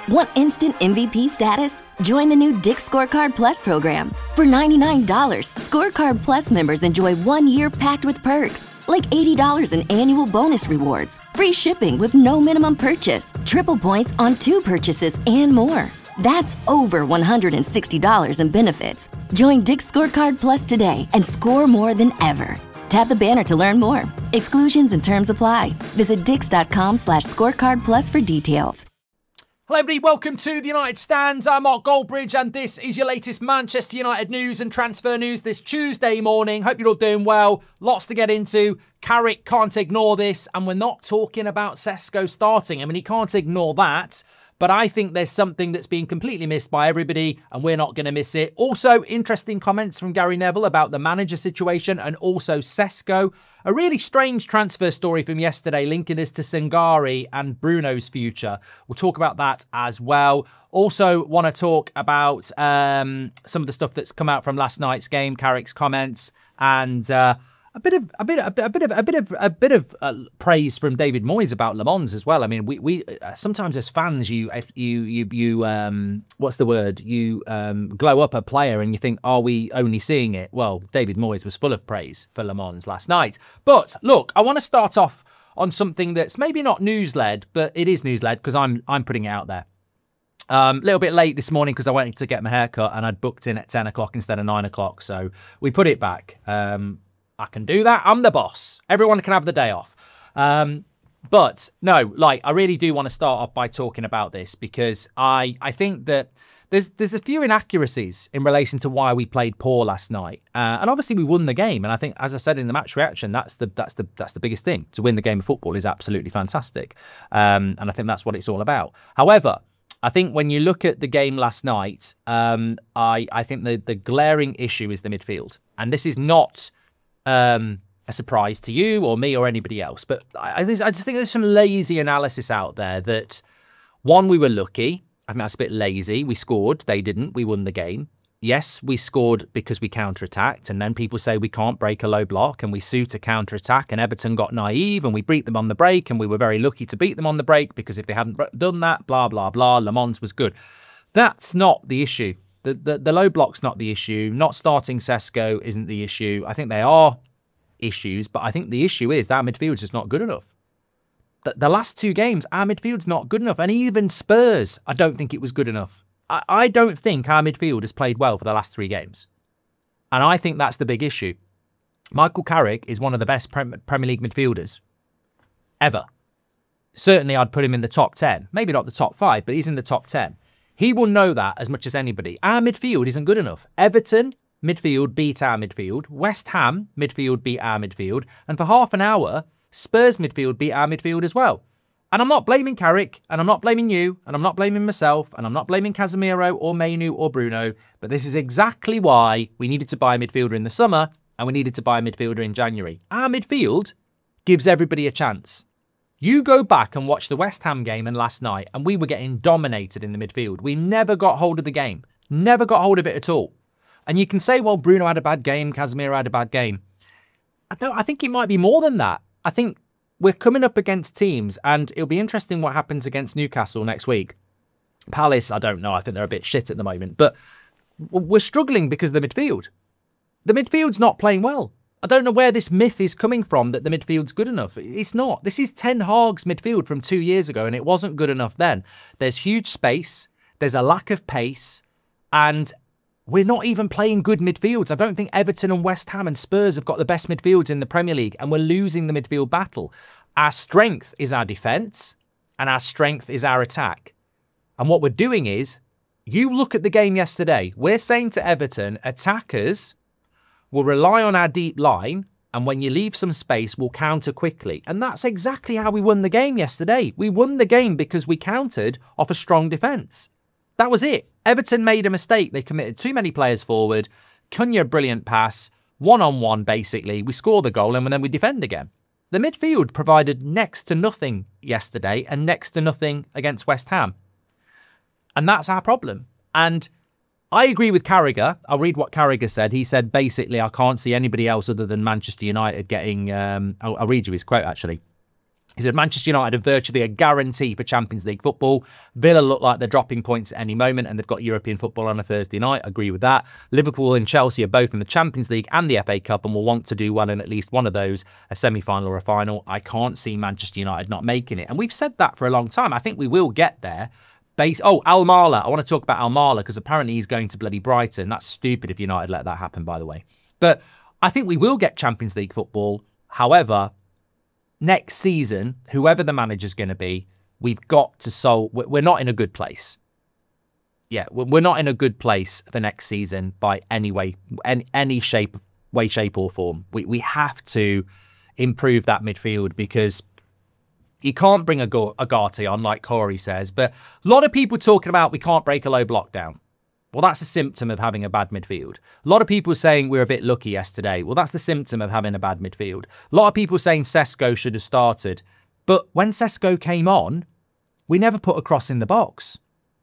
Want instant MVP status? Join the new Dick's Scorecard Plus program. For $99, Scorecard Plus members enjoy 1 year packed with perks, like $80 in annual bonus rewards, free shipping with no minimum purchase, triple points on 2 purchases, and more. That's over $160 in benefits. Join Dick's Scorecard Plus today and score more than ever. Tap the banner to learn more. Exclusions and terms apply. Visit dix.com/scorecardplus for details. Hello everybody, welcome to the United Stands. I'm Mark Goldbridge and this is your latest Manchester United news and transfer news this Tuesday morning. Hope you're all doing well. Lots to get into. Carrick can't ignore this, and we're not talking about Sesko starting. I mean, he can't ignore that. But I think there's something that's being completely missed by everybody, and we're not going to miss it. Also, interesting comments from Gary Neville about the manager situation and also Sesko. A really strange transfer story from yesterday linking us to Sangare and Bruno's future. We'll talk about that as well. Also want to talk about some of the stuff that's come out from last night's game, Carrick's comments, and a bit of praise from David Moyes about Le Mans as well. I mean, we sometimes as fans, you what's the word? You glow up a player and you think, are we only seeing it? Well, David Moyes was full of praise for Le Mans last night. But look, I want to start off on something that's maybe not news-led, but it is news-led because I'm putting it out there. A little bit late this morning because I went to get my hair cut and I'd booked in at 10 o'clock instead of 9 o'clock. So we put it back. I can do that. I'm the boss. Everyone can have the day off. But no, I really do want to start off by talking about this because I think that there's a few inaccuracies in relation to why we played poor last night. And obviously we won the game. And I think, as I said in the match reaction, that's the biggest thing. To win the game of football is absolutely fantastic. And I think that's what it's all about. However, I think when you look at the game last night, I think the glaring issue is the midfield. And this is not a surprise to you or me or anybody else. But I just think there's some lazy analysis out there that, one, we were lucky. I think that's a bit lazy. We scored. They didn't. We won the game. Yes, we scored because we counter-attacked. And then people say we can't break a low block and we suit a counter-attack. And Everton got naive and we beat them on the break. And we were very lucky to beat them on the break because if they hadn't done that, blah, blah, blah, Le Mans was good. That's not the issue. The low block's not the issue. Not starting Sesko isn't the issue. I think they are issues, but I think the issue is that our midfield's just not good enough. The last 2 games, our midfield's not good enough. And even Spurs, I don't think it was good enough. I don't think our midfield has played well for the last 3 games. And I think that's the big issue. Michael Carrick is one of the best Premier League midfielders ever. Certainly, I'd put him in the top 10. Maybe not the top 5, but he's in the top 10. He will know that as much as anybody. Our midfield isn't good enough. Everton midfield beat our midfield. West Ham midfield beat our midfield. And for half an hour, Spurs midfield beat our midfield as well. And I'm not blaming Carrick, and I'm not blaming you, and I'm not blaming myself, and I'm not blaming Casemiro or Mainu or Bruno. But this is exactly why we needed to buy a midfielder in the summer, and we needed to buy a midfielder in January. Our midfield gives everybody a chance. You go back and watch the West Ham game and last night, and we were getting dominated in the midfield. We never got hold of the game. Never got hold of it at all. And you can say, well, Bruno had a bad game, Casemiro had a bad game. I think it might be more than that. I think we're coming up against teams, and it'll be interesting what happens against Newcastle next week. Palace, I don't know. I think they're a bit shit at the moment. But we're struggling because of the midfield. The midfield's not playing well. I don't know where this myth is coming from that the midfield's good enough. It's not. This is Ten Hag's midfield from 2 years ago, and it wasn't good enough then. There's huge space. There's a lack of pace. And we're not even playing good midfields. I don't think Everton and West Ham and Spurs have got the best midfields in the Premier League, and we're losing the midfield battle. Our strength is our defence, and our strength is our attack. And what we're doing is, you look at the game yesterday, we're saying to Everton, attackers will rely on our deep line, and when you leave some space, we'll counter quickly. And that's exactly how we won the game yesterday. We won the game because we countered off a strong defence. That was it. Everton made a mistake. They committed too many players forward. Cunha, brilliant pass. One-on-one, basically. We score the goal and then we defend again. The midfield provided next to nothing yesterday and next to nothing against West Ham. And that's our problem. And I agree with Carragher. I'll read what Carragher said. He said, basically, I can't see anybody else other than Manchester United getting... I'll read you his quote, actually. He said Manchester United are virtually a guarantee for Champions League football. Villa look like they're dropping points at any moment and they've got European football on a Thursday night. I agree with that. Liverpool and Chelsea are both in the Champions League and the FA Cup and will want to do well in at least one of those, a semi-final or a final. I can't see Manchester United not making it. And we've said that for a long time. I think we will get there. Almala. I want to talk about Almala because apparently he's going to bloody Brighton. That's stupid if United let that happen, by the way. But I think we will get Champions League football. However, next season, whoever the manager's going to be, we've got to solve. We're not in a good place. Yeah, we're not in a good place for next season by any way, any shape, or form. We have to improve that midfield because you can't bring a Ugarte on like Corey says. But a lot of people talking about we can't break a low block down. Well, that's a symptom of having a bad midfield. A lot of people saying we're a bit lucky yesterday. Well, that's the symptom of having a bad midfield. A lot of people saying Sesko should have started. But when Sesko came on, we never put a cross in the box.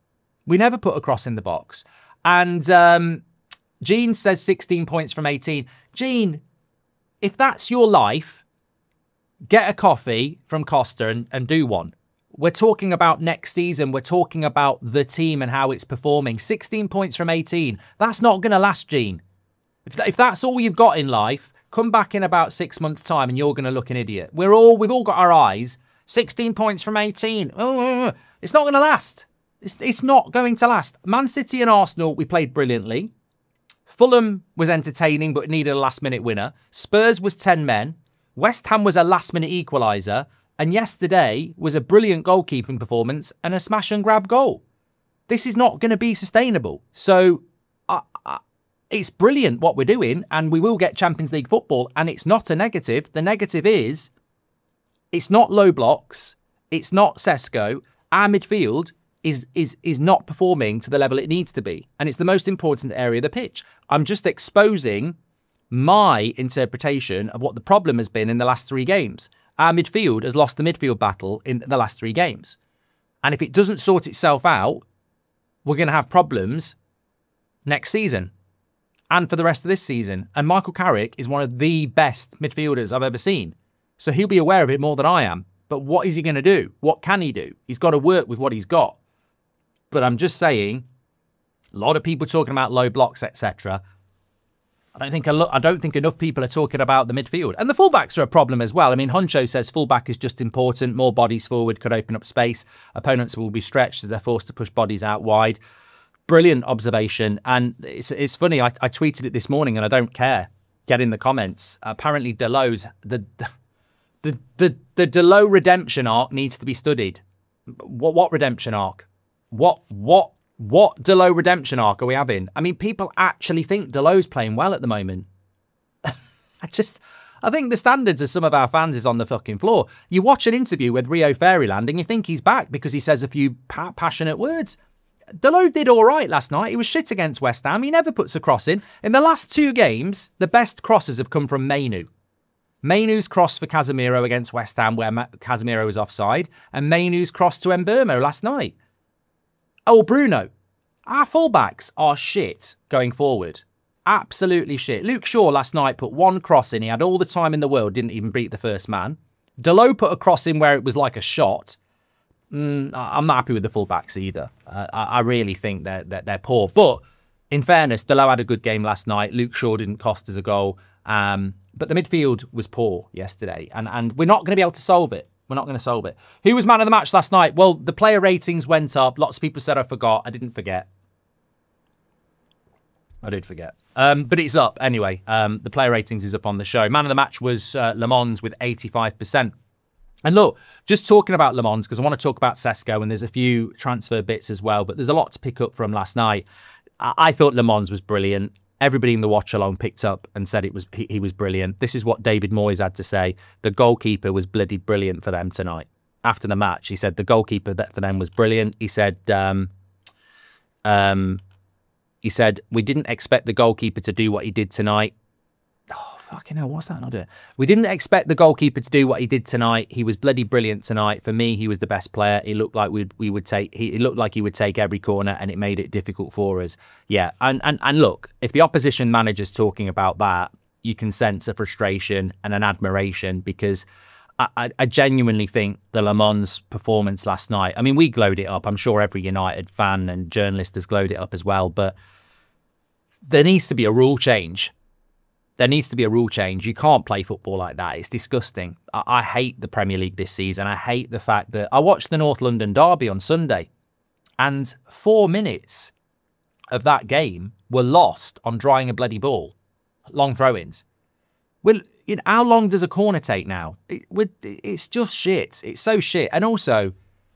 And Gene says 16 points from 18. Gene, if that's your life, get a coffee from Costa and do one. We're talking about next season. We're talking about the team and how it's performing. 16 points from 18. That's not going to last, Gene. If that's all you've got in life, come back in about 6 months' time and you're going to look an idiot. We've all got our eyes. 16 points from 18. It's not going to last. It's not going to last. Man City and Arsenal, we played brilliantly. Fulham was entertaining but needed a last-minute winner. Spurs was 10 men. West Ham was a last-minute equaliser. And yesterday was a brilliant goalkeeping performance and a smash and grab goal. This is not going to be sustainable. So it's brilliant what we're doing and we will get Champions League football and it's not a negative. The negative is it's not low blocks. It's not Sesko. Our midfield is not performing to the level it needs to be. And it's the most important area of the pitch. I'm just exposing my interpretation of what the problem has been in the last 3 games. Our midfield has lost the midfield battle in the last 3 games. And if it doesn't sort itself out, we're going to have problems next season and for the rest of this season. And Michael Carrick is one of the best midfielders I've ever seen. So he'll be aware of it more than I am. But what is he going to do? What can he do? He's got to work with what he's got. But I'm just saying, a lot of people talking about low blocks, etc. I don't think enough people are talking about the midfield. And the fullbacks are a problem as well. I mean, Honcho says fullback is just important. More bodies forward could open up space. Opponents will be stretched as they're forced to push bodies out wide. Brilliant observation. And it's funny, I tweeted it this morning and I don't care. Get in the comments. Apparently Dalot's the Dalot redemption arc needs to be studied. What redemption arc? What Dalot redemption arc are we having? I mean, people actually think Dalot's playing well at the moment. I think the standards of some of our fans is on the fucking floor. You watch an interview with Rio Fairyland and you think he's back because he says a few passionate words. Dalot did all right last night. He was shit against West Ham. He never puts a cross in. In the last 2 games, the best crosses have come from Mainu. Mainu's cross for Casemiro against West Ham where Casemiro was offside, and Mainu's cross to Mbeumo last night. Oh, Bruno. Our fullbacks are shit going forward. Absolutely shit. Luke Shaw last night put 1 cross in. He had all the time in the world, didn't even beat the first man. Dalot put a cross in where it was like a shot. I'm not happy with the fullbacks either. I really think they're poor. But in fairness, Dalot had a good game last night. Luke Shaw didn't cost us a goal. But the midfield was poor yesterday. And we're not going to be able to solve it. We're not going to solve it. Who was man of the match last night? Well, the player ratings went up. Lots of people said I forgot. I didn't forget. I did forget. But it's up anyway. The player ratings is up on the show. Man of the match was Le Mans with 85%. And look, just talking about Le Mans, because I want to talk about Sesko, and there's a few transfer bits as well, but there's a lot to pick up from last night. I thought Le Mans was brilliant. Everybody in the watch along picked up and said he was brilliant. This is what David Moyes had to say. The goalkeeper was bloody brilliant for them tonight. After the match, he said the goalkeeper for them was brilliant. He said, we didn't expect the goalkeeper to do what he did tonight. Oh, fucking hell, what's that not doing? We didn't expect the goalkeeper to do what he did tonight. He was bloody brilliant tonight. For me, he was the best player. He looked like he looked like he would take every corner, and it made it difficult for us. Yeah, and look, if the opposition manager's talking about that, you can sense a frustration and an admiration, because I genuinely think the Le Mans performance last night, I mean, we glowed it up. I'm sure every United fan and journalist has glowed it up as well, but there needs to be a rule change. There needs to be a rule change. You can't play football like that. It's disgusting. I hate the Premier League this season. I hate the fact that I watched the North London Derby on Sunday, and 4 minutes of that game were lost on drying a bloody ball. Long throw-ins. Well, how long does a corner take now? It's just shit. It's so shit. And also,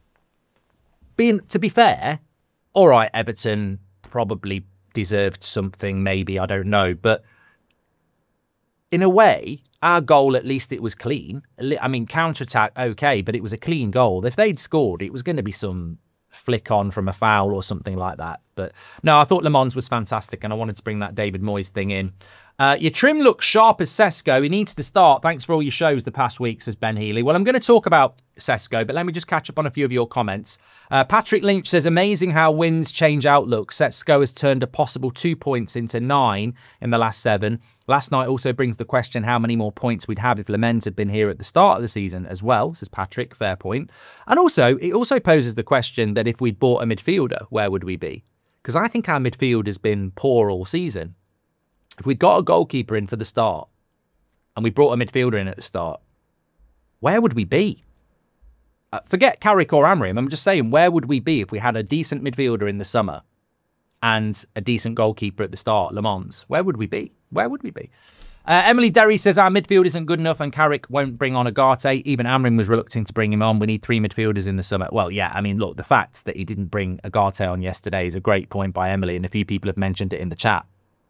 to be fair, all right, Everton probably deserved something, maybe, I don't know. But in a way, our goal, at least it was clean. I mean, counter-attack, okay, but it was a clean goal. If they'd scored, it was going to be some flick on from a foul or something like that. But no, I thought Le Mans was fantastic, and I wanted to bring that David Moyes thing in. Your trim looks sharp as Sesko. He needs to start. Thanks for all your shows the past week, says Ben Healy. Well, I'm going to talk about Sesko, but let me just catch up on a few of your comments. Patrick Lynch says, amazing how wins change outlook. Sesko has turned a possible 2 points into 9 in the last 7. Last night also brings the question how many more points we'd have if Le Mans had been here at the start of the season as well, says Patrick. Fair point. And also, it also poses the question that if we'd bought a midfielder, where would we be? Because I think our midfield has been poor all season. If we'd got a goalkeeper in for the start and we brought a midfielder in at the start, where would we be? Forget Carrick or Amram. I'm just saying, where would we be if we had a decent midfielder in the summer and a decent goalkeeper at the start, Le Mans? Where would we be? Where would we be? Emily Derry says our midfield isn't good enough and Carrick won't bring on Agate. Even Amram was reluctant to bring him on. We need 3 midfielders in the summer. Well, yeah, I mean, look, the fact that he didn't bring Agate on yesterday is a great point by Emily, and a few people have mentioned it in the chat.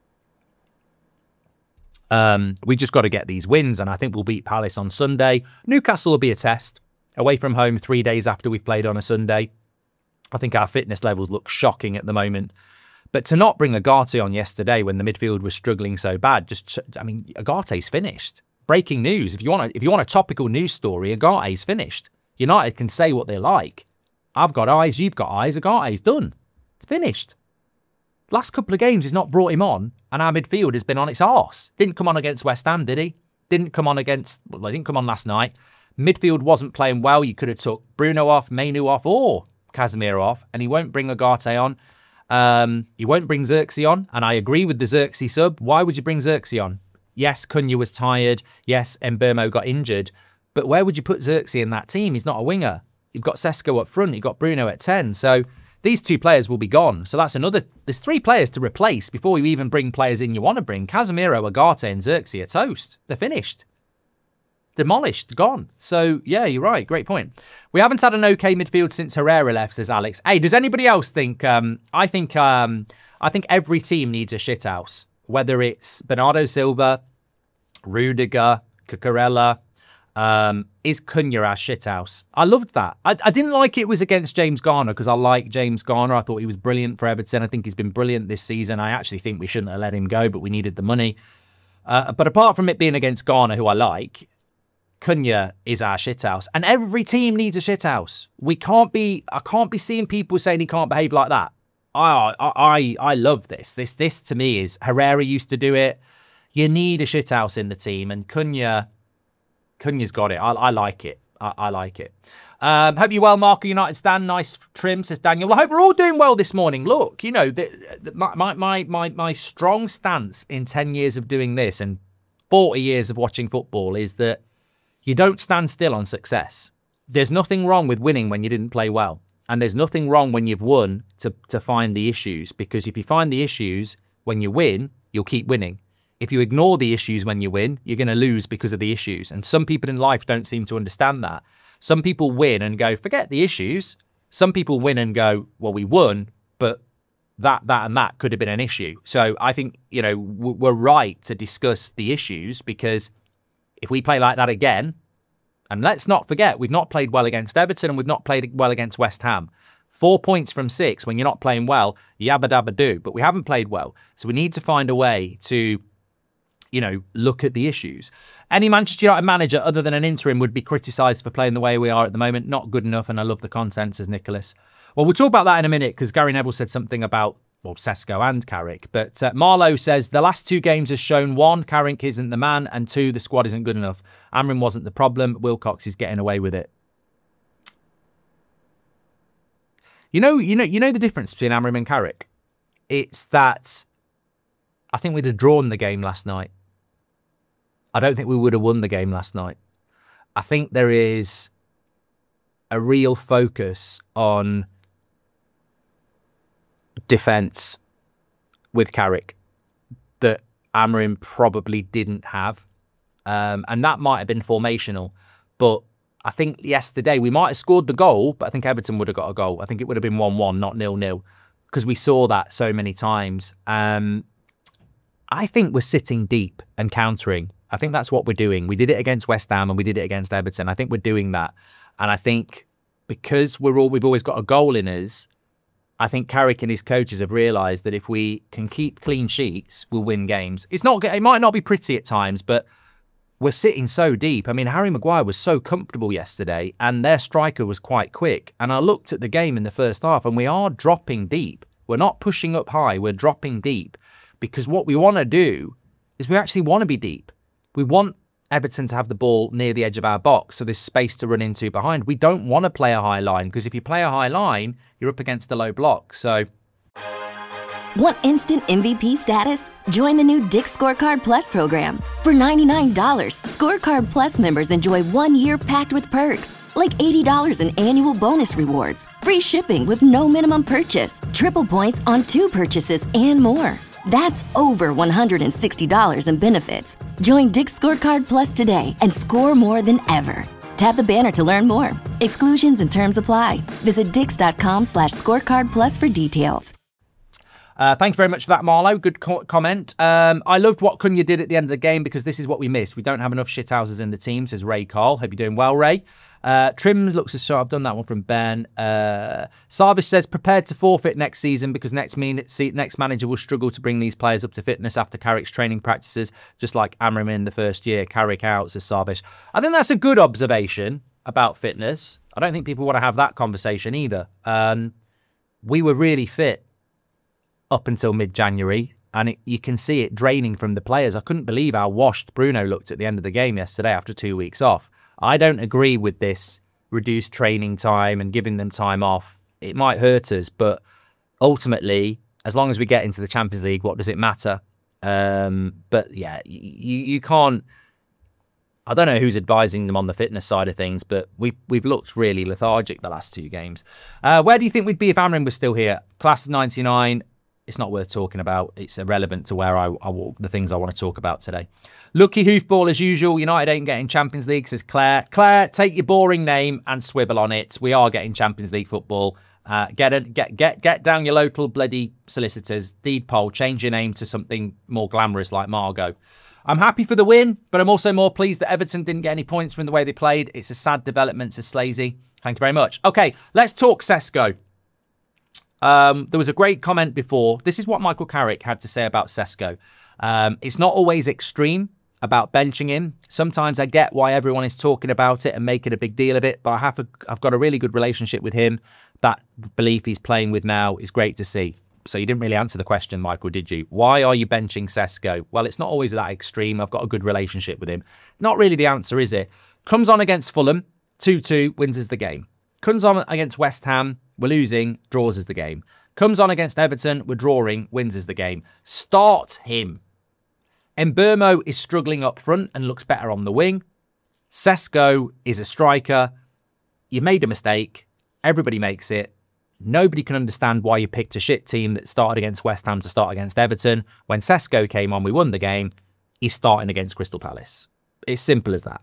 We just got to get these wins, and I think we'll beat Palace on Sunday. Newcastle will be a test. Away from home 3 days after we've played on a Sunday. I think our fitness levels look shocking at the moment. But to not bring Agate on yesterday when the midfield was struggling so bad, Agate's finished. Breaking news. If you want a topical news story, Agate's finished. United can say what they like. I've got eyes, you've got eyes, Agate's done. It's finished. Last couple of games he's not brought him on, and our midfield has been on its arse. Didn't come on against West Ham, did he? Didn't come on last night. Midfield wasn't playing well. You could have took Bruno off, Mainu off, or Casemiro off, and he won't bring Agate on. He won't bring Xerxes on, and I agree with the Xerxes sub. Why would you bring Xerxes on? Yes, Cunha was tired. Yes, Mbeumo got injured. But where would you put Xerxes in that team? He's not a winger. You've got Sesko up front. You've got Bruno at 10. So these 2 players will be gone. So that's another... There's 3 players to replace before you even bring players in you want to bring. Casemiro, Agate and Xerxes are toast. They're finished. Demolished, gone. So, yeah, you're right. Great point. We haven't had an okay midfield since Herrera left, says Alex. Hey, does anybody else think... I think every team needs a shithouse. Whether it's Bernardo Silva, Rudiger, Cucurella, is Cunha our shithouse? I loved that. I didn't like it was against James Garner because I like James Garner. I thought he was brilliant for Everton. I think he's been brilliant this season. I actually think we shouldn't have let him go, but we needed the money. But apart from it being against Garner, who I like... Cunha is our shithouse, and every team needs a shithouse. I can't be seeing people saying he can't behave like that. I love this. This to me is Herrera used to do it. You need a shithouse in the team, and Cunha's got it. I like it. I like it. Hope you're well, Marco United Stan. Nice trim, says Daniel. Well, I hope we're all doing well this morning. Look, you know, my strong stance in 10 years of doing this and 40 years of watching football is that you don't stand still on success. There's nothing wrong with winning when you didn't play well. And there's nothing wrong when you've won to find the issues. Because if you find the issues when you win, you'll keep winning. If you ignore the issues when you win, you're going to lose because of the issues. And some people in life don't seem to understand that. Some people win and go, forget the issues. Some people win and go, well, we won, but that and that could have been an issue. So I think, you know, we're right to discuss the issues because if we play like that again, and let's not forget, we've not played well against Everton and we've not played well against West Ham. 4 points from 6 when you're not playing well, yabba dabba do. But we haven't played well. So we need to find a way to, you know, look at the issues. Any Manchester United manager other than an interim would be criticised for playing the way we are at the moment. Not good enough, and I love the content, says Nicholas. Well, we'll talk about that in a minute because Gary Neville said something about well, Sesko and Carrick. But Marlowe says the last 2 games has shown 1, Carrick isn't the man, and 2, the squad isn't good enough. Amrin wasn't the problem. Wilcox is getting away with it. You know the difference between Amrin and Carrick? It's that I think we'd have drawn the game last night. I don't think we would have won the game last night. I think there is a real focus on defence with Carrick that Amrin probably didn't have. And that might have been formational. But I think yesterday we might have scored the goal, but I think Everton would have got a goal. I think it would have been 1-1, not 0-0, because we saw that so many times. I think we're sitting deep and countering. I think that's what we're doing. We did it against West Ham and we did it against Everton. I think we're doing that. And I think because we've always got a goal in us, I think Carrick and his coaches have realised that if we can keep clean sheets, we'll win games. It might not be pretty at times, but we're sitting so deep. I mean, Harry Maguire was so comfortable yesterday and their striker was quite quick. And I looked at the game in the first half and we are dropping deep. We're not pushing up high, we're dropping deep. Because what we want to do is we actually want to be deep. We want Everton to have the ball near the edge of our box, so there's space to run into behind. We don't want to play a high line, because if you play a high line, you're up against the low block. So, want instant MVP status? Join the new Dick's Scorecard Plus program. For $99, Scorecard Plus members enjoy 1 year packed with perks, like $80 in annual bonus rewards, free shipping with no minimum purchase, triple points on 2 purchases, and more. That's over $160 in benefits. Join Dick's Scorecard Plus today and score more than ever. Tap the banner to learn more. Exclusions and terms apply. Visit dix.com/scorecard plus for details. Thank you very much for that, Marlowe. Good comment. I loved what Cunha did at the end of the game, because this is what we miss. We don't have enough shithouses in the team, says Ray Carl. Hope you're doing well, Ray. Trim looks as though I've done that one from Ben. Sarvish says prepared to forfeit next season because next manager will struggle to bring these players up to fitness after Carrick's training practices, just like Amram in the first year. Carrick out, says Sarvish. I think that's a good observation about fitness. I don't think people want to have that conversation either. We were really fit up until mid-January, and you can see it draining from the players. I couldn't believe how washed Bruno looked at the end of the game yesterday after 2 weeks off. I don't agree with this reduced training time and giving them time off. It might hurt us, but ultimately, as long as we get into the Champions League, what does it matter? But yeah, you can't... I don't know who's advising them on the fitness side of things, but we've looked really lethargic the last 2 games. Where do you think we'd be if Amrin was still here? Class of 99... It's not worth talking about. It's irrelevant to where the things I want to talk about today. Lucky hoofball as usual. United ain't getting Champions League, says Claire. Claire, take your boring name and swivel on it. We are getting Champions League football. Get down your local bloody solicitors, deed poll, change your name to something more glamorous like Margot. I'm happy for the win, but I'm also more pleased that Everton didn't get any points from the way they played. It's a sad development, says Slazy. Thank you very much. Okay, let's talk Sesko. There was a great comment before. This is what Michael Carrick had to say about Sesko. It's not always extreme about benching him. Sometimes I get why everyone is talking about it and making a big deal of it, but I've got a really good relationship with him. That belief he's playing with now is great to see. So you didn't really answer the question, Michael, did you? Why are you benching Sesko? Well, it's not always that extreme. I've got a good relationship with him. Not really the answer, is it? Comes on against Fulham, 2-2, wins us the game. Comes on against West Ham, we're losing, draws us the game. Comes on against Everton, we're drawing, wins us the game. Start him. Mbeumo is struggling up front and looks better on the wing. Sesko is a striker. You made a mistake. Everybody makes it. Nobody can understand why you picked a shit team that started against West Ham to start against Everton. When Sesko came on, we won the game. He's starting against Crystal Palace. It's simple as that.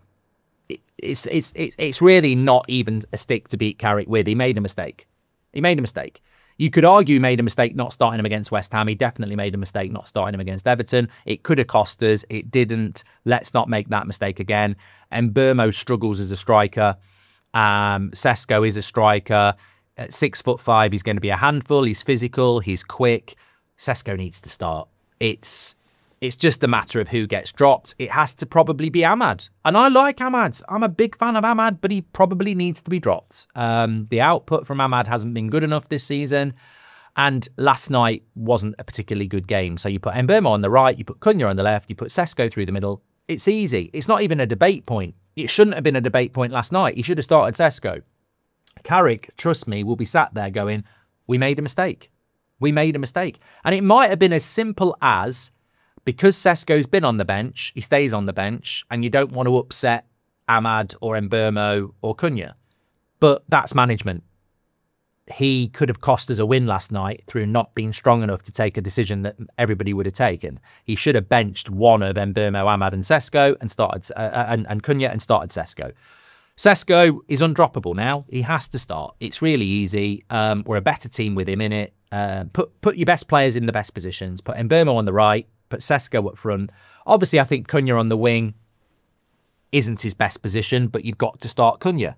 It's really not even a stick to beat Carrick with. He made a mistake. You could argue he made a mistake not starting him against West Ham. He definitely made a mistake not starting him against Everton. It could have cost us. It didn't. Let's not make that mistake again. And Mbeumo struggles as a striker. Sesko is a striker. At 6'5", he's going to be a handful. He's physical. He's quick. Sesko needs to start. It's just a matter of who gets dropped. It has to probably be Ahmad. And I like Ahmad. I'm a big fan of Ahmad, but he probably needs to be dropped. The output from Ahmad hasn't been good enough this season. And last night wasn't a particularly good game. So you put Mbeumo on the right, you put Cunha on the left, you put Sesko through the middle. It's easy. It's not even a debate point. It shouldn't have been a debate point last night. He should have started Sesko. Carrick, trust me, will be sat there going, we made a mistake. We made a mistake. And it might have been as simple as, because Sesko's been on the bench, he stays on the bench, and you don't want to upset Amad or Mbeumo or Cunha. But that's management. He could have cost us a win last night through not being strong enough to take a decision that everybody would have taken. He should have benched one of Mbeumo, Amad and Sesko and started and Cunha and started Sesko. Sesko is undroppable now. He has to start. It's really easy. We're a better team with him in it. Put your best players in the best positions. Put Mbeumo on the right. Put Sesko up front. Obviously, I think Cunha on the wing isn't his best position, but you've got to start Cunha.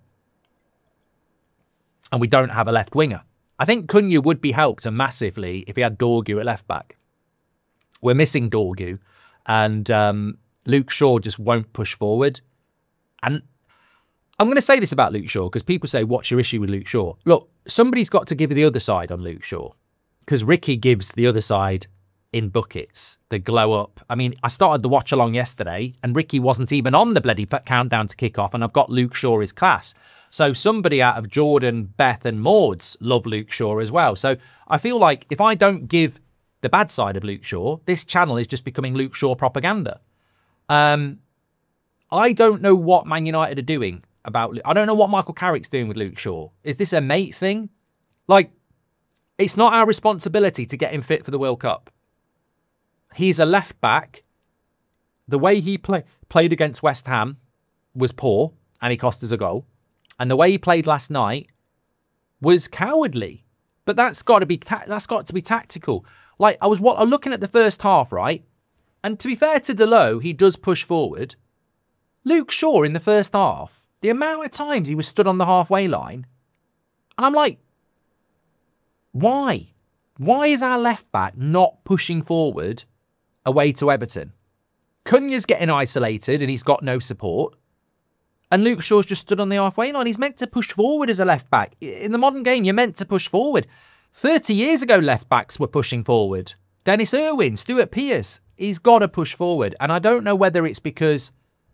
And we don't have a left winger. I think Cunha would be helped massively if he had Dorgu at left back. We're missing Dorgu, and Luke Shaw just won't push forward. And I'm going to say this about Luke Shaw because people say, what's your issue with Luke Shaw? Look, somebody's got to give the other side on Luke Shaw because Ricky gives the other side in buckets, the glow up. I mean, I started the watch along yesterday and Ricky wasn't even on the bloody countdown to kick off, and I've got Luke Shaw as class. So somebody out of Jordan, Beth and Maud's love Luke Shaw as well. So I feel like if I don't give the bad side of Luke Shaw, this channel is just becoming Luke Shaw propaganda. I don't know what Man United are doing about... I don't know what Michael Carrick's doing with Luke Shaw. Is this a mate thing? Like, it's not our responsibility to get him fit for the World Cup. He's a left back. The way he played against West Ham was poor and he cost us a goal. And the way he played last night was cowardly. But that's got to be tactical. Like, I was looking at the first half, right? And to be fair to Delo, he does push forward. Luke Shaw in the first half, the amount of times he was stood on the halfway line, and I'm like, why? Why is our left back not pushing forward away to Everton? Cunha's getting isolated and he's got no support. And Luke Shaw's just stood on the halfway line. He's meant to push forward as a left back. In the modern game, you're meant to push forward. 30 years ago, left backs were pushing forward. Dennis Irwin, Stuart Pearce, he's got to push forward. And I don't know whether it's because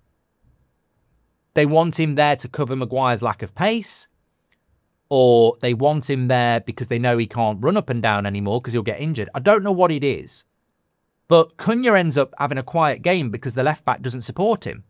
they want him there to cover Maguire's lack of pace, or they want him there because they know he can't run up and down anymore because he'll get injured. I don't know what it is. But Cunha ends up having a quiet game because the left back doesn't support him.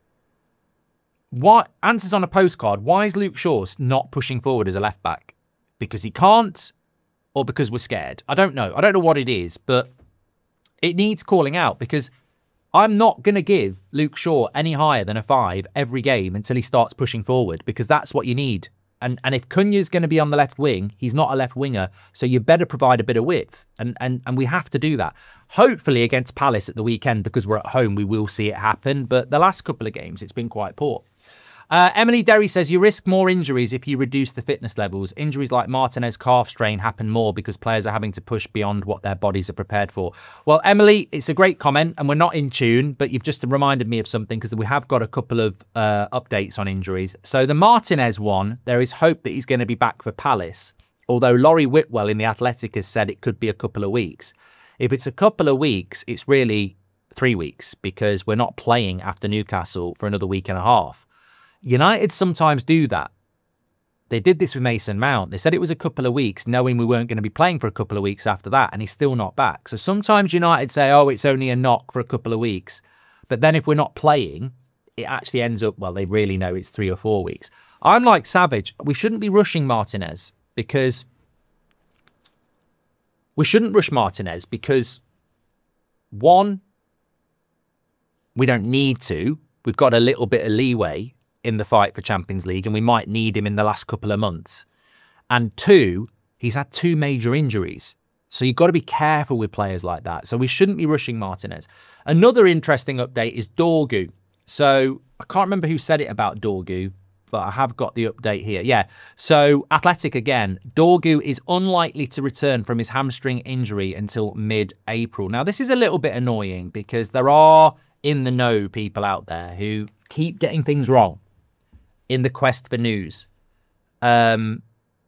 What answers on a postcard? Why is Luke Shaw not pushing forward as a left back? Because he can't, or because we're scared? I don't know. I don't know what it is, but it needs calling out because I'm not going to give Luke Shaw any higher than a 5 every game until he starts pushing forward, because that's what you need. And if Cunha's going to be on the left wing, he's not a left winger, so you better provide a bit of width. And we have to do that. Hopefully against Palace at the weekend, because we're at home, we will see it happen. But the last couple of games, it's been quite poor. Emily Derry says, you risk more injuries if you reduce the fitness levels. Injuries like Martinez calf strain happen more because players are having to push beyond what their bodies are prepared for. Well, Emily, it's a great comment, and we're not in tune, but you've just reminded me of something because we have got a couple of updates on injuries. So the Martinez one, there is hope that he's going to be back for Palace, although Laurie Whitwell in The Athletic has said it could be a couple of weeks. If it's a couple of weeks, it's really 3 weeks because we're not playing after Newcastle for another week and a half. United sometimes do that. They did this with Mason Mount. They said it was a couple of weeks, knowing we weren't going to be playing for a couple of weeks after that, and he's still not back. So sometimes United say, oh, it's only a knock for a couple of weeks. But then if we're not playing, it actually ends up, well, they really know it's 3 or 4 weeks. I'm like Savage. We shouldn't be rushing Martinez because... one, we don't need to. We've got a little bit of leeway in the fight for Champions League, and we might need him in the last couple of months. And 2, he's had 2 major injuries. So you've got to be careful with players like that. So we shouldn't be rushing Martinez. Another interesting update is Dorgu. So I can't remember who said it about Dorgu, but I have got the update here. Yeah. So Athletic again, Dorgu is unlikely to return from his hamstring injury until mid-April. Now, this is a little bit annoying because there are in the know people out there who keep getting things wrong in the quest for news.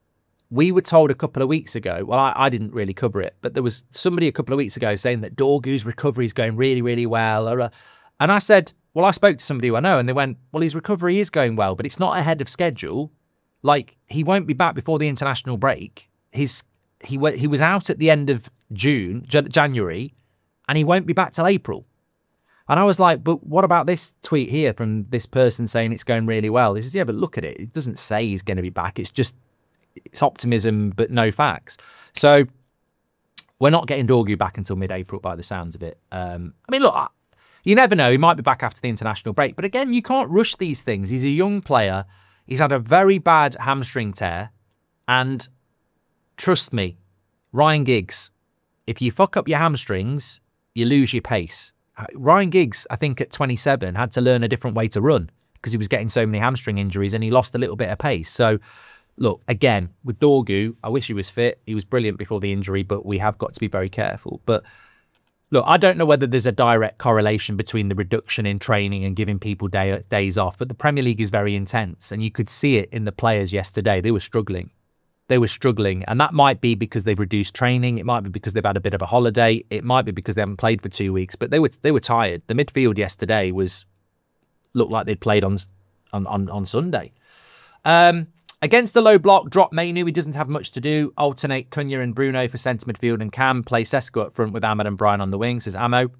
we were told a couple of weeks ago, well, I didn't really cover it, but there was somebody a couple of weeks ago saying that Dorgu's recovery is going really, really well. And I said, well, I spoke to somebody who I know, and they went, well, his recovery is going well, but it's not ahead of schedule. Like, he won't be back before the international break. He was out at the end of January, and he won't be back till April. And I was like, but what about this tweet here from this person saying it's going really well? He says, yeah, but look at it. It doesn't say he's going to be back. It's optimism, but no facts. So we're not getting Dorgu back until mid-April by the sounds of it. I mean, look, you never know. He might be back after the international break. But again, you can't rush these things. He's a young player. He's had a very bad hamstring tear. And trust me, Ryan Giggs, if you fuck up your hamstrings, you lose your pace. Ryan Giggs, I think at 27, had to learn a different way to run because he was getting so many hamstring injuries and he lost a little bit of pace. So, look, again, with Dorgu, I wish he was fit. He was brilliant before the injury, but we have got to be very careful. But look, I don't know whether there's a direct correlation between the reduction in training and giving people days off, but the Premier League is very intense, and you could see it in the players yesterday. They were struggling. And that might be because they've reduced training. It might be because they've had a bit of a holiday. It might be because they haven't played for 2 weeks, but they were tired. The midfield yesterday looked like they'd played on Sunday. Against the low block, drop Mainu. He doesn't have much to do. Alternate Cunha and Bruno for centre midfield and Cam. Play Sesko up front with Ahmed and Brian on the wing, says Amo.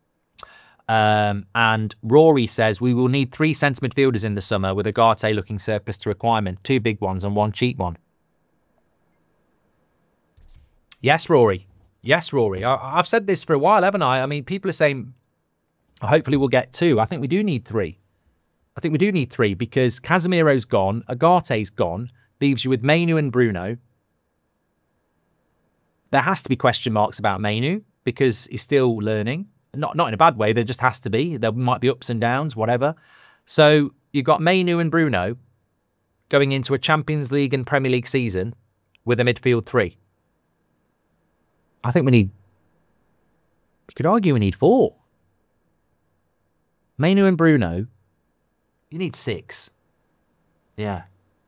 And Rory says, we will need 3 centre midfielders in the summer with Ugarte looking surplus to requirement. 2 big ones and 1 cheap one. Yes, Rory. I've said this for a while, haven't I? I mean, people are saying, hopefully we'll get 2. I think we do need 3. Because Casemiro's gone, Ugarte's gone, leaves you with Mainu and Bruno. There has to be question marks about Mainu because he's still learning. Not in a bad way, there just has to be. There might be ups and downs, whatever. So you've got Mainu and Bruno going into a Champions League and Premier League season with a midfield 3. I think you could argue we need 4. Mainu and Bruno, you need 6. Yeah.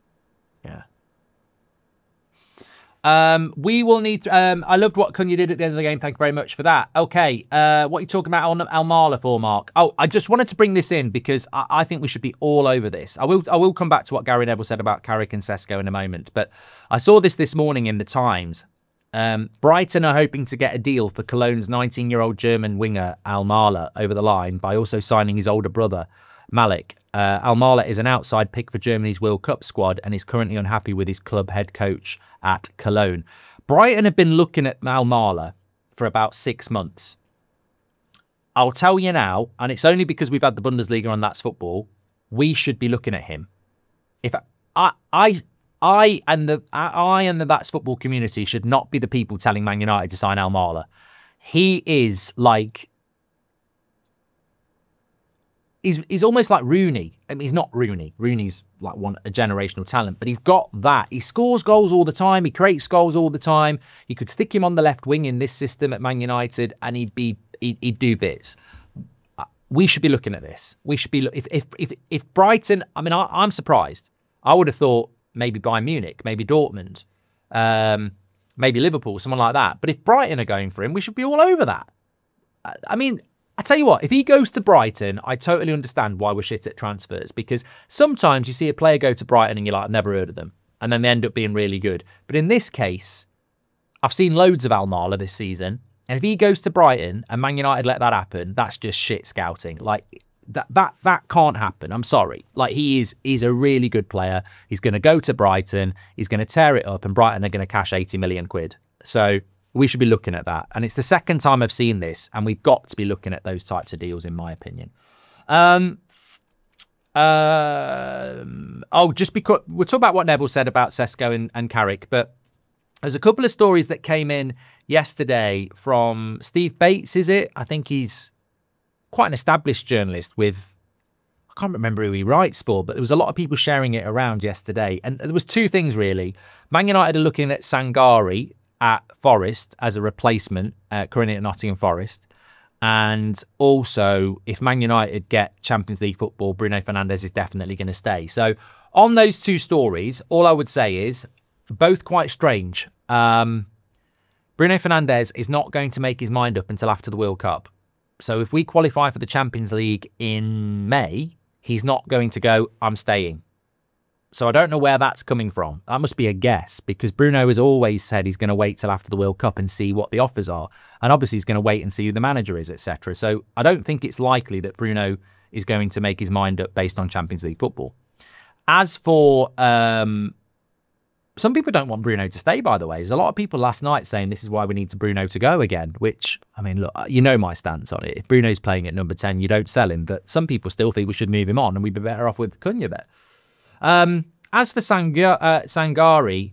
We will need... I loved what Cunha did at the end of the game. Thank you very much for that. Okay, what are you talking about on Almala for, Mark? Oh, I just wanted to bring this in because I think we should be all over this. I will come back to what Gary Neville said about Carrick and Sesko in a moment, but I saw this morning in the Times. Brighton are hoping to get a deal for Cologne's 19-year-old German winger Almala over the line by also signing his older brother, Malik. Almala is an outside pick for Germany's World Cup squad and is currently unhappy with his club head coach at Cologne. Brighton have been looking at Almala for about 6 months. I'll tell you now, and it's only because we've had the Bundesliga on That's Football, we should be looking at him. If I and the That's Football community should not be the people telling Man United to sign Almala. He is like... He's almost like Rooney. I mean, he's not Rooney. Rooney's like a generational talent, but he's got that. He scores goals all the time. He creates goals all the time. You could stick him on the left wing in this system at Man United, and he'd do bits. We should be looking at this. We should be if Brighton. I mean, I'm surprised. I would have thought maybe Bayern Munich, maybe Dortmund, maybe Liverpool, someone like that. But if Brighton are going for him, we should be all over that. I mean, I tell you what, if he goes to Brighton, I totally understand why we're shit at transfers, because sometimes you see a player go to Brighton and you're like, I've never heard of them, and then they end up being really good. But in this case, I've seen loads of Almala this season, and if he goes to Brighton and Man United let that happen, that's just shit scouting. Like, that can't happen. I'm sorry. Like, he's a really good player. He's going to go to Brighton, he's going to tear it up, and Brighton are going to cash 80 million quid. So we should be looking at that. And it's the second time I've seen this, and we've got to be looking at those types of deals, in my opinion. Just because we'll talk about what Neville said about Sesko and Carrick, but there's a couple of stories that came in yesterday from Steve Bates, is it? I think he's quite an established journalist with, I can't remember who he writes for, but there was a lot of people sharing it around yesterday. And there was 2 things, really. Man United are looking at Sangare at Forest as a replacement, currently at Nottingham Forest. And also, if Man United get Champions League football, Bruno Fernandes is definitely going to stay. So on those 2 stories, all I would say is both quite strange. Bruno Fernandes is not going to make his mind up until after the World Cup. So if we qualify for the Champions League in May, he's not going to go, I'm staying. So I don't know where that's coming from. That must be a guess, because Bruno has always said he's going to wait till after the World Cup and see what the offers are. And obviously he's going to wait and see who the manager is, etc. So I don't think it's likely that Bruno is going to make his mind up based on Champions League football. As for... some people don't want Bruno to stay, by the way. There's a lot of people last night saying this is why we need Bruno to go again, which, I mean, look, you know my stance on it. If Bruno's playing at number 10, you don't sell him. But some people still think we should move him on and we'd be better off with Cunha there. As for Sangare,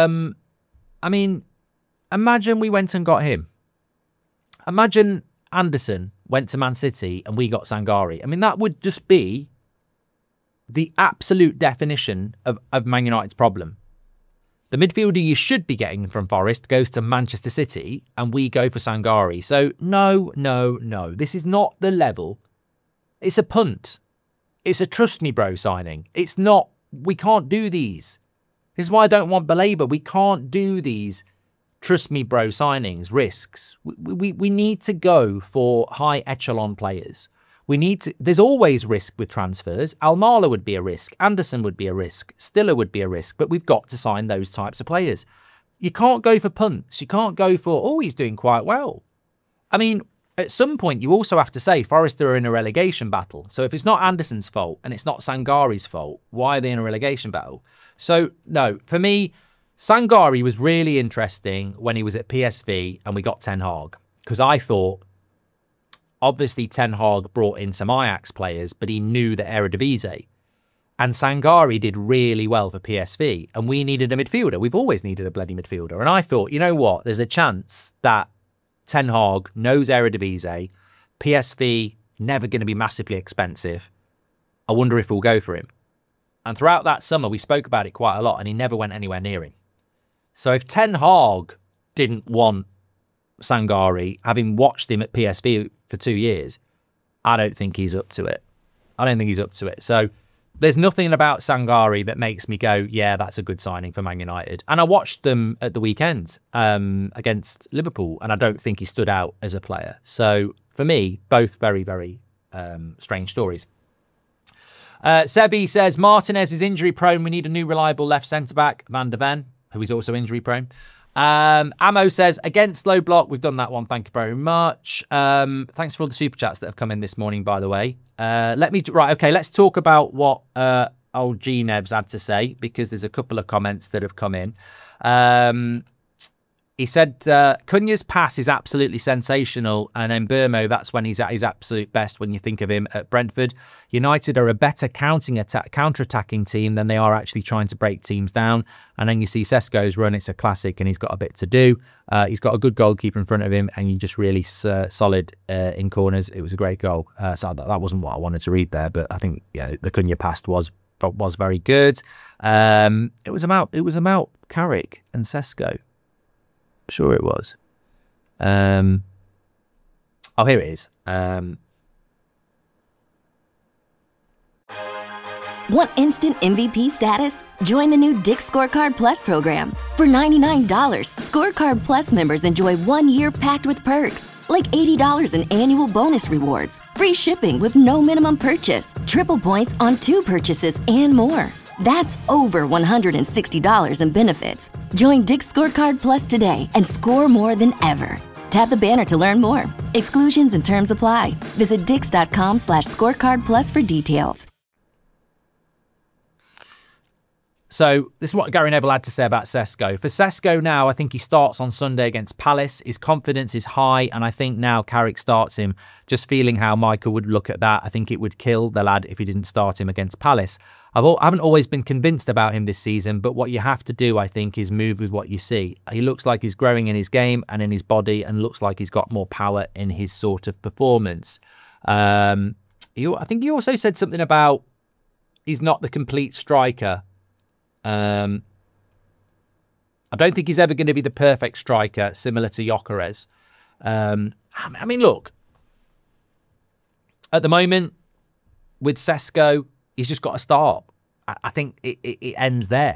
I mean, imagine we went and got him. Imagine Anderson went to Man City and we got Sangare. I mean, that would just be the absolute definition of Man United's problem. The midfielder you should be getting from Forest goes to Manchester City and we go for Sangare. So no. This is not the level. It's a punt. It's a trust me bro signing. It's not, we can't do these. This is why I don't want Baleba. We can't do these trust me bro signings, risks. We need to go for high echelon players. There's always risk with transfers. Almala would be a risk. Anderson would be a risk. Stiller would be a risk. But we've got to sign those types of players. You can't go for punts. You can't go for, he's doing quite well. I mean, at some point, you also have to say Forest are in a relegation battle. So if it's not Anderson's fault and it's not Sangare's fault, why are they in a relegation battle? So, no, for me, Sangare was really interesting when he was at PSV and we got Ten Hag. Because I thought, obviously, Ten Hag brought in some Ajax players, but he knew the Eredivisie. And Sangare did really well for PSV. And we needed a midfielder. We've always needed a bloody midfielder. And I thought, you know what? There's a chance that Ten Hag knows Eredivisie. PSV, never going to be massively expensive. I wonder if we'll go for him. And throughout that summer, we spoke about it quite a lot, and he never went anywhere near him. So if Ten Hag didn't want Sangare, having watched him at PSV for 2 years, I don't think he's up to it. So there's nothing about Sangare that makes me go, yeah, that's a good signing for Man United. And I watched them at the weekend against Liverpool, and I don't think he stood out as a player. So for me, both very, very strange stories. Sebi says, Martinez is injury prone. We need a new reliable left centre-back, Van de Ven, who is also injury prone. Ammo says, against low block, we've done that one, thank you very much. Thanks for all the super chats that have come in this morning, by the way. Let's talk about what old G-Nevs had to say, because there's a couple of comments that have come in. He said, Cunha's pass is absolutely sensational, and Mbeumo, that's when he's at his absolute best when you think of him at Brentford. United are a better counter-attacking team than they are actually trying to break teams down. And then you see Sesko's run, it's a classic, and he's got a bit to do. He's got a good goalkeeper in front of him, and you're just really solid in corners. It was a great goal. So that wasn't what I wanted to read there, but I think the Cunha pass was very good. It was about Carrick and Sesko. Sure it was. Here it is. Want instant MVP status? Join the new Dick's Scorecard Plus program. For $99, Scorecard Plus members enjoy 1 year packed with perks, like $80 in annual bonus rewards, free shipping with no minimum purchase, triple points on 2 purchases, and more. That's over $160 in benefits. Join Dick's Scorecard Plus today and score more than ever. Tap the banner to learn more. Exclusions and terms apply. Visit dix.com/scorecard plus for details. So this is what Gary Neville had to say about Sesko. For Sesko now, I think he starts on Sunday against Palace. His confidence is high, and I think now Carrick starts him. Just feeling how Michael would look at that, I think it would kill the lad if he didn't start him against Palace. I haven't always been convinced about him this season, but what you have to do, I think, is move with what you see. He looks like he's growing in his game and in his body, and looks like he's got more power in his sort of performance. I think he also said something about he's not the complete striker. I don't think he's ever going to be the perfect striker, similar to Gyökeres. I mean, look, at the moment with Sesko, he's just got to start. I think it ends there.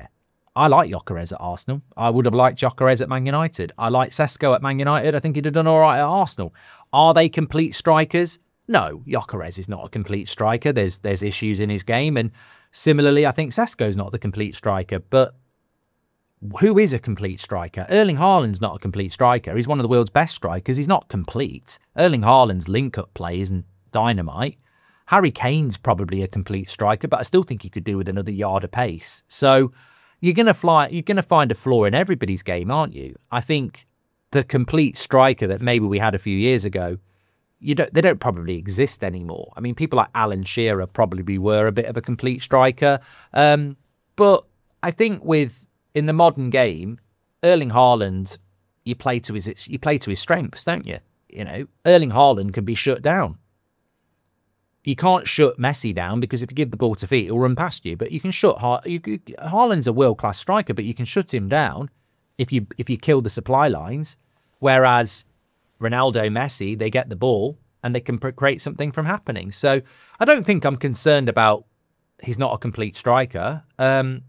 I like Gyökeres at Arsenal. I would have liked Gyökeres at Man United. I like Sesko at Man United. I think he'd have done all right at Arsenal. Are they complete strikers? No, Gyökeres is not a complete striker. There's issues in his game. And similarly, I think Sesko's not the complete striker. But who is a complete striker? Erling Haaland's not a complete striker. He's one of the world's best strikers. He's not complete. Erling Haaland's link-up play isn't dynamite. Harry Kane's probably a complete striker, but I still think he could do with another yard of pace. So you're gonna find a flaw in everybody's game, aren't you? I think the complete striker that maybe we had a few years ago, they don't probably exist anymore. I mean, people like Alan Shearer probably were a bit of a complete striker, but I think in the modern game, Erling Haaland, you play to his strengths, don't you? You know, Erling Haaland can be shut down. You can't shut Messi down because if you give the ball to feet, he'll run past you. But you can shut Haaland's a world-class striker, but you can shut him down if you kill the supply lines. Whereas Ronaldo, Messi, they get the ball and they can create something from happening. So I don't think I'm concerned about he's not a complete striker. And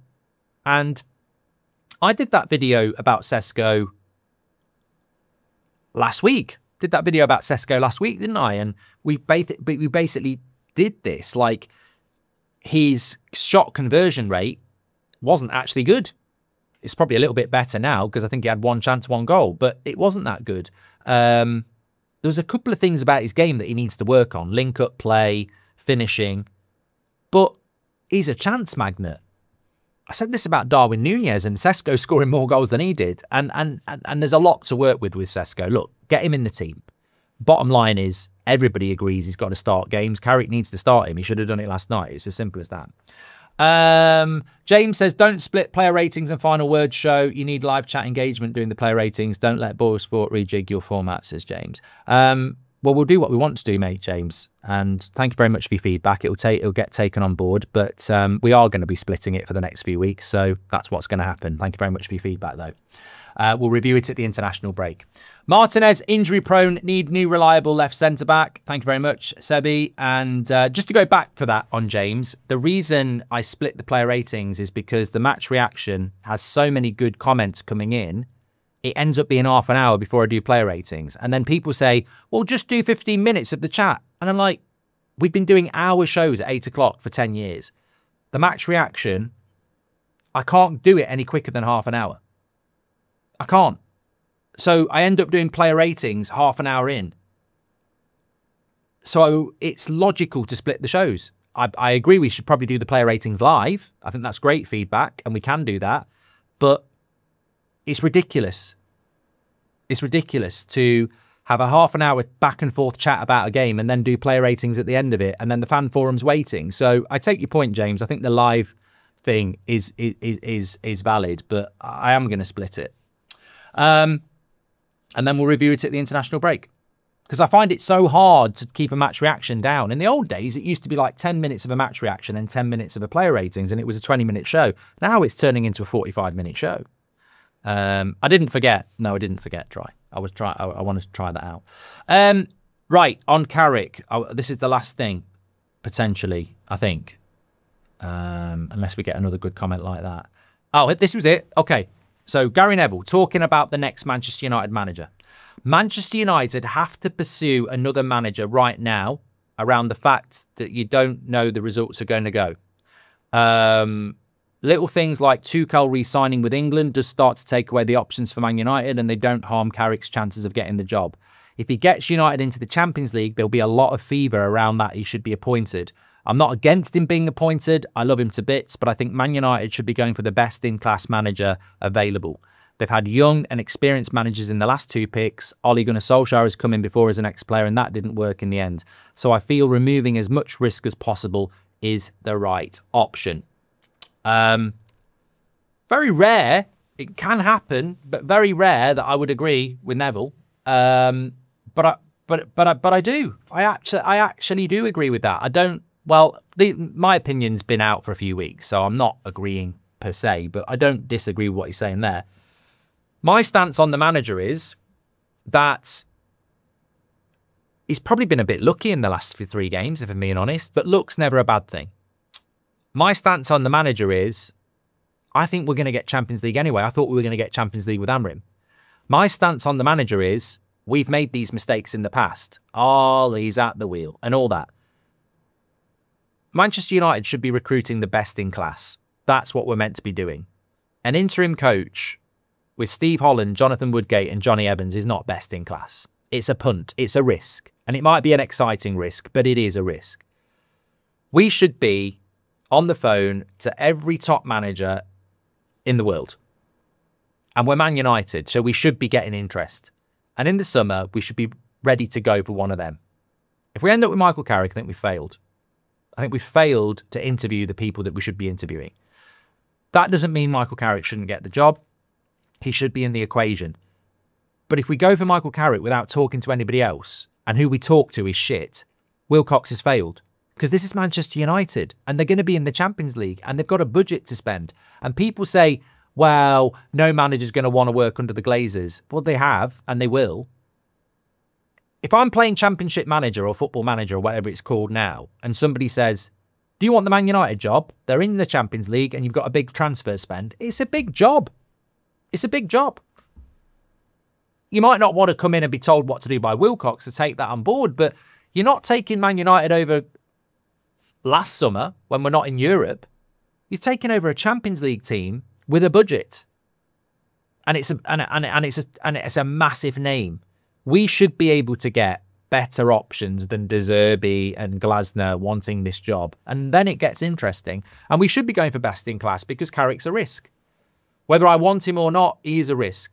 I did that video about Sesko last week. Didn't I? And we basically did this. Like, his shot conversion rate wasn't actually good. It's probably a little bit better now because I think he had one chance, one goal, but it wasn't that good. There was a couple of things about his game that he needs to work on. Link-up play, finishing. But he's a chance magnet. I said this about Darwin Núñez and Sesko scoring more goals than he did. And there's a lot to work with Sesko. Look, get him in the team. Bottom line is, everybody agrees he's got to start games. Carrick needs to start him. He should have done it last night. It's as simple as that. James says, don't split player ratings and final word show. You need live chat engagement doing the player ratings. Don't let BoilSport rejig your format, says James. Well, we'll do what we want to do, mate, James. And thank you very much for your feedback. It'll get taken on board, but we are going to be splitting it for the next few weeks. So that's what's going to happen. Thank you very much for your feedback, though. We'll review it at the international break. Martinez, injury prone, need new reliable left centre-back. Thank you very much, Sebi. And just to go back for that on James, the reason I split the player ratings is because the match reaction has so many good comments coming in, it ends up being half an hour before I do player ratings. And then people say, well, just do 15 minutes of the chat. And I'm like, we've been doing hour shows at 8 o'clock for 10 years. The match reaction, I can't do it any quicker than half an hour. I can't. So I end up doing player ratings half an hour in. So it's logical to split the shows. I agree we should probably do the player ratings live. I think that's great feedback and we can do that. But it's ridiculous. It's ridiculous to have a half an hour back and forth chat about a game and then do player ratings at the end of it and then the fan forum's waiting. So I take your point, James. I think the live thing is valid, but I am going to split it. And then we'll review it at the international break. Because I find it so hard to keep a match reaction down. In the old days, it used to be like 10 minutes of a match reaction and 10 minutes of a player ratings, and it was a 20-minute show. Now it's turning into a 45-minute show. I didn't forget. No, I didn't forget, Troy. I wanted to try that out. Right, on Carrick. This is the last thing, potentially, I think. Unless we get another good comment like that. Oh, this was it. Okay. So Gary Neville talking about the next Manchester United manager. Manchester United have to pursue another manager right now around the fact that you don't know the results are going to go. Little things like Tuchel re-signing with England does start to take away the options for Man United, and they don't harm Carrick's chances of getting the job. If he gets United into the Champions League, there'll be a lot of fever around that he should be appointed. I'm not against him being appointed. I love him to bits, but I think Man United should be going for the best in-class manager available. They've had young and experienced managers in the last two picks. Ole Gunnar Solskjaer has come in before as an ex-player, and that didn't work in the end. So I feel removing as much risk as possible is the right option. Very rare, it can happen, but very rare that I would agree with Neville. But I do. I actually do agree with that. I don't. Well, my opinion's been out for a few weeks, so I'm not agreeing per se, but I don't disagree with what he's saying there. My stance on the manager is that he's probably been a bit lucky in the last 3 games, if I'm being honest, but luck's never a bad thing. My stance on the manager is I think we're going to get Champions League anyway. I thought we were going to get Champions League with Amrin. My stance on the manager is we've made these mistakes in the past. Oh, he's at the wheel and all that. Manchester United should be recruiting the best in class. That's what we're meant to be doing. An interim coach with Steve Holland, Jonathan Woodgate and Johnny Evans is not best in class. It's a punt. It's a risk. And it might be an exciting risk, but it is a risk. We should be on the phone to every top manager in the world. And we're Man United, so we should be getting interest. And in the summer, we should be ready to go for one of them. If we end up with Michael Carrick, I think we've failed. I think we've failed to interview the people that we should be interviewing. That doesn't mean Michael Carrick shouldn't get the job. He should be in the equation. But if we go for Michael Carrick without talking to anybody else, and who we talk to is shit, Wilcox has failed. Because this is Manchester United, and they're going to be in the Champions League, and they've got a budget to spend. And people say, well, no manager's going to want to work under the Glazers. Well, they have, and they will. If I'm playing Championship Manager or Football Manager or whatever it's called now, and somebody says, do you want the Man United job? They're in the Champions League, and you've got a big transfer spend. It's a big job. It's a big job. You might not want to come in and be told what to do by Wilcox to take that on board, but you're not taking Man United over last summer when we're not in Europe. You're taking over a Champions League team with a budget, and it's a massive name. We should be able to get better options than De Zerbi and Glasner wanting this job, and then it gets interesting. And we should be going for best in class because Carrick's a risk. Whether I want him or not, he is a risk.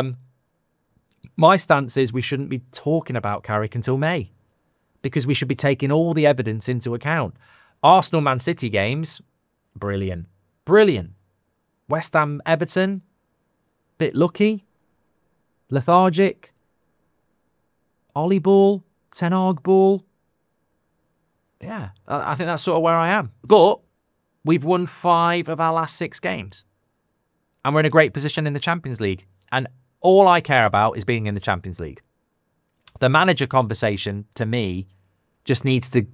My stance is we shouldn't be talking about Carrick until May, because we should be taking all the evidence into account. Arsenal-Man City games, brilliant. Brilliant. West Ham, Everton, bit lucky. Lethargic. Ollie ball, Ten Hag ball. Yeah, I think that's sort of where I am. But we've won 5 of our last 6 games. And we're in a great position in the Champions League. And all I care about is being in the Champions League. The manager conversation, to me, just needs to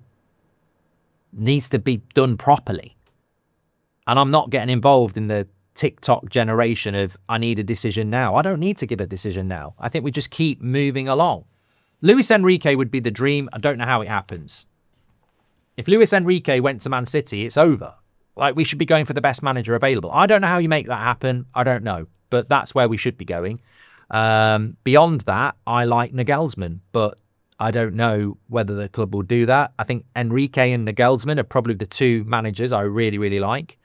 be done properly. And I'm not getting involved in the TikTok generation of, I need a decision now. I don't need to give a decision now. I think we just keep moving along. Luis Enrique would be the dream. I don't know how it happens. If Luis Enrique went to Man City, it's over. Like, we should be going for the best manager available. I don't know how you make that happen. I don't know. But that's where we should be going. Beyond that, I like Nagelsmann, but I don't know whether the club will do that. I think Enrique and Nagelsmann are probably the 2 managers I really, really like.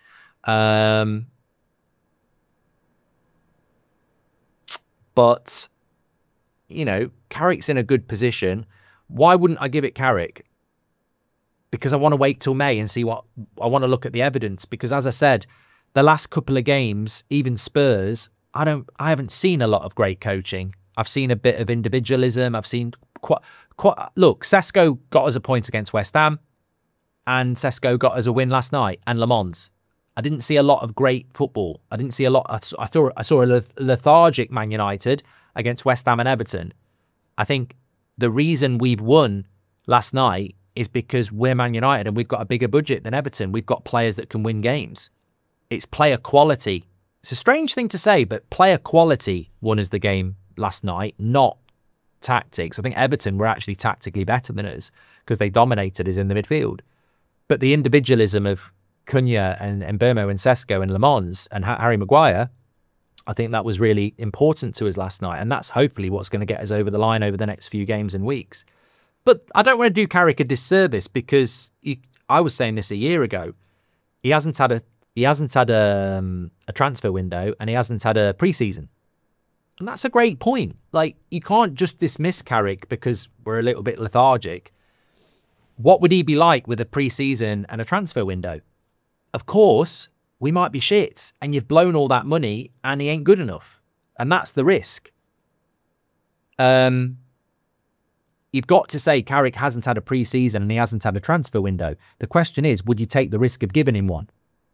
But, you know, Carrick's in a good position. Why wouldn't I give it Carrick? Because I want to wait till May and see what... I want to look at the evidence. Because as I said, the last couple of games, even Spurs, I haven't seen a lot of great coaching. I've seen a bit of individualism. I've seen quite... Look, Sesko got us a point against West Ham. And Sesko got us a win last night. And Le Mans. I didn't see a lot of great football. I didn't see a lot... I saw a lethargic Man United against West Ham and Everton. I think the reason we've won last night is because we're Man United and we've got a bigger budget than Everton. We've got players that can win games. It's player quality. It's a strange thing to say, but player quality won us the game last night, not tactics. I think Everton were actually tactically better than us because they dominated us in the midfield. But the individualism of Cunha and Mbeumo and Sesko and Le Mans and Harry Maguire, I think that was really important to us last night. And that's hopefully what's going to get us over the line over the next few games and weeks. But I don't want to do Carrick a disservice because I was saying this a year ago. He hasn't had a transfer window and he hasn't had a pre-season. And that's a great point. Like, you can't just dismiss Carrick because we're a little bit lethargic. What would he be like with a pre-season and a transfer window? Of course, we might be shit and you've blown all that money and he ain't good enough. And that's the risk. You've got to say Carrick hasn't had a pre-season and he hasn't had a transfer window. The question is, would you take the risk of giving him one?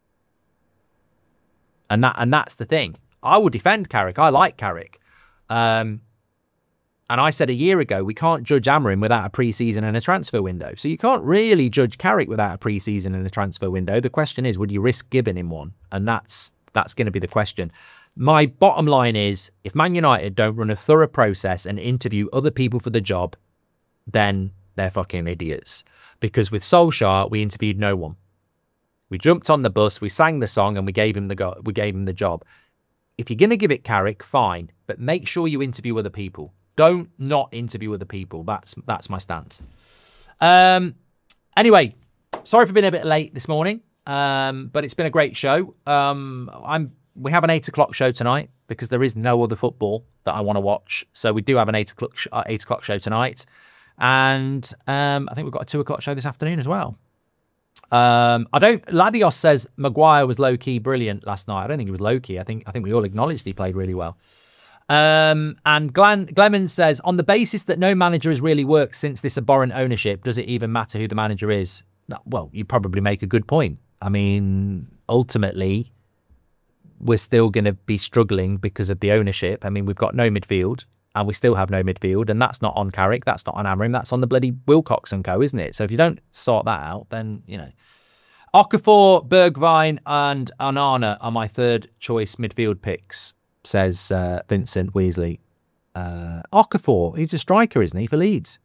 And that's the thing. I would defend Carrick. I like Carrick. And I said a year ago, we can't judge Amorim without a pre-season and a transfer window. So you can't really judge Carrick without a pre-season and a transfer window. The question is, would you risk giving him one? And that's That's going to be the question. My bottom line is, if Man United don't run a thorough process and interview other people for the job, then they're fucking idiots. Because with Solskjaer, we interviewed no one. We jumped on the bus, we sang the song, and we gave him the job. If you're going to give it Carrick, fine, but make sure you interview other people. Don't not interview other people. That's my stance. Anyway, sorry for being a bit late this morning, but it's been a great show. We have an 8 o'clock show tonight because there is no other football that I want to watch. So we do have an 8 o'clock show tonight, and I think we've got a 2 o'clock show this afternoon as well. Ladios says Maguire was low-key brilliant last night. I don't think he was low-key. I think we all acknowledged he played really well. And Glemon says, on the basis that no manager has really worked since this abhorrent ownership, does it even matter who the manager is? Well, you probably make a good point. I mean, ultimately, we're still going to be struggling because of the ownership. I mean, we've got no midfield. And we still have no midfield, and that's not on Carrick, that's not on Amorim, that's on the bloody Wilcox and co, isn't it? So if you don't sort that out, then, you know. Okafor, Bergwijn and Onana are my third choice midfield picks, says Vincent Weasley. Okafor, he's a striker, isn't he, for Leeds?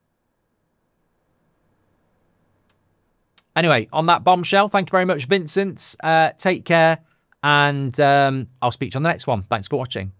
Anyway, on that bombshell, thank you very much, Vincent. Take care, and I'll speak to you on the next one. Thanks for watching.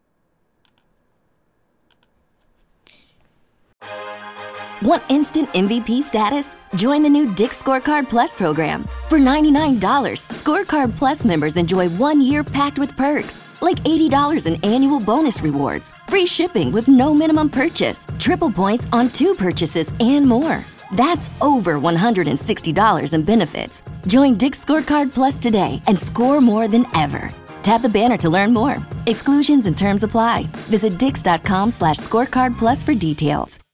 Want instant MVP status? Join the new Dick's Scorecard Plus program. For $99, Scorecard Plus members enjoy 1 year packed with perks, like $80 in annual bonus rewards, free shipping with no minimum purchase, triple points on 2 purchases, and more. That's over $160 in benefits. Join Dick's Scorecard Plus today and score more than ever. Tap the banner to learn more. Exclusions and terms apply. Visit dix.com/scorecardplus for details.